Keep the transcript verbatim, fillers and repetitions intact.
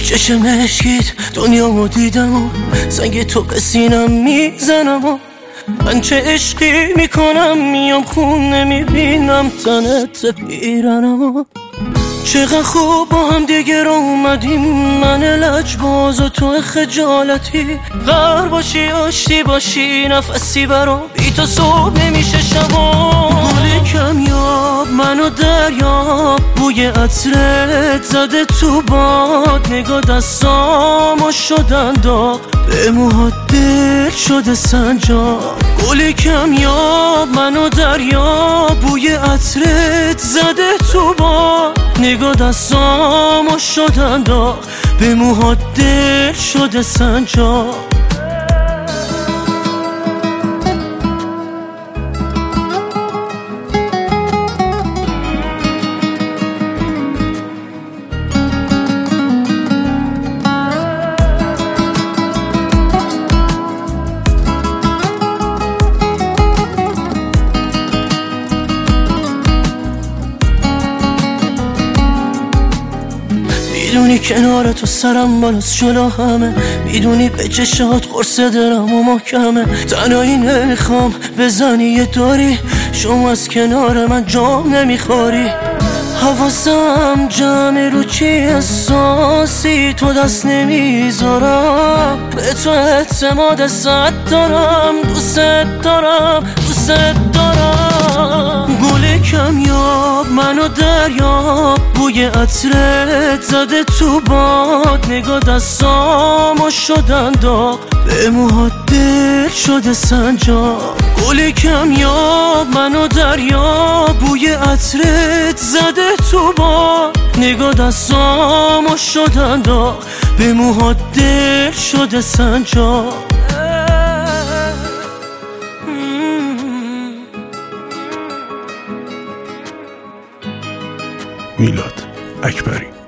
چشم مشکیت دنیامو دیدم و سنگ تو به سینم میزنم و من چه عشقی میکنم میام خون نمیبینم تنت پیرنم و چقدر خوب با هم دیگه رو اومدیم من لجباز و تو خجالتی غر باشی آشتی باشی نفسی برام بی تو صبح نمیشه شبا گل کمیاب منو دریاب بوی عطرت زده تو باد نگاه دستامو شدن داغ به موهات دل شده سنجاب گل کمیاب منو دریاب بوی عطرت زده تو باد نگاه دستامو شدن داغ به موهات دل شده سنجاب میدونی کنار تو سرم بالاست جلو همه میدونی به چشات قرص دلم و محکمه تنهایی نمیخوام بزنی یه داری شما از کنار من جام نمیخوری حواسم جمع رو چی احساسی تو دست نمیذارم به تو اعتماد صد دارم دوست دارم دوست دارم گل کمیاب منو دریاب بوی عطرت زده تو باد نگاه دستامو شدن داغ به موهات دل شده سنجاب گل کمیاب منو دریاب بوی عطرت زده تو باد نگاه دستامو شدن داغ به موهات دل شده سنجاب میلاد اکبری.